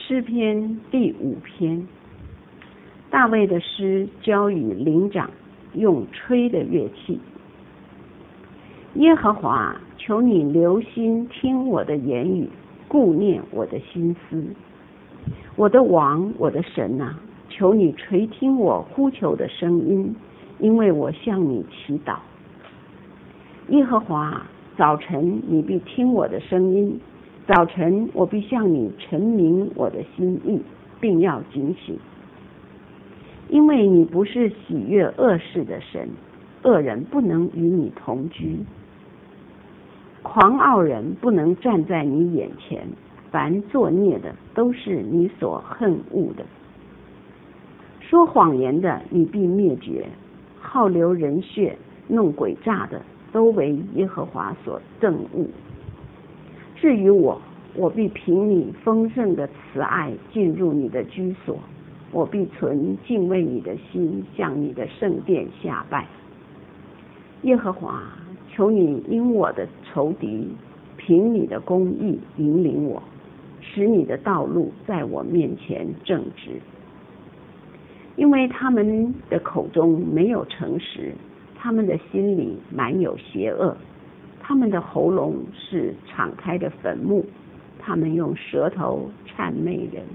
诗篇第5篇，大卫的诗交与灵长，用吹的乐器。耶和华，求你留心听我的言语，顾念我的心思。我的王，我的神啊，求你垂听我呼求的声音，因为我向你祈祷。耶和华，早晨你必听我的声音，早晨我必向你陈明我的心意，并要警醒。因为你不是喜悦恶事的神，恶人不能与你同居，狂傲人不能站在你眼前，凡作孽的都是你所恨恶的。说谎言的你必灭绝，好流人血弄诡诈的都为耶和华所憎恶。至于我必凭你丰盛的慈爱进入你的居所，我必存敬畏你的心，向你的圣殿下拜。耶和华，求你因我的仇敌凭你的公义引领我，使你的道路在我面前正直。因为他们的口中没有诚实，他们的心里满有邪恶，他们的喉咙是敞开的坟墓，他们用舌头谄媚人。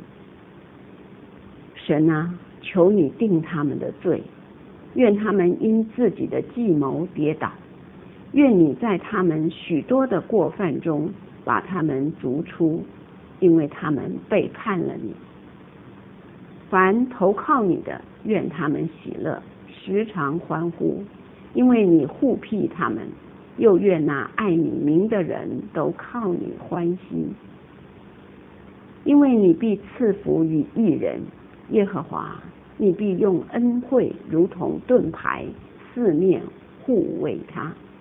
神啊，求你定他们的罪，愿他们因自己的计谋跌倒，愿你在他们许多的过犯中把他们逐出，因为他们背叛了你。凡投靠你的，愿他们喜乐，时常欢呼，因为你护庇他们，又愿那爱你名的人都靠你欢喜。因为你必赐福于义人，耶和华，你必用恩惠如同盾牌，四面护卫他。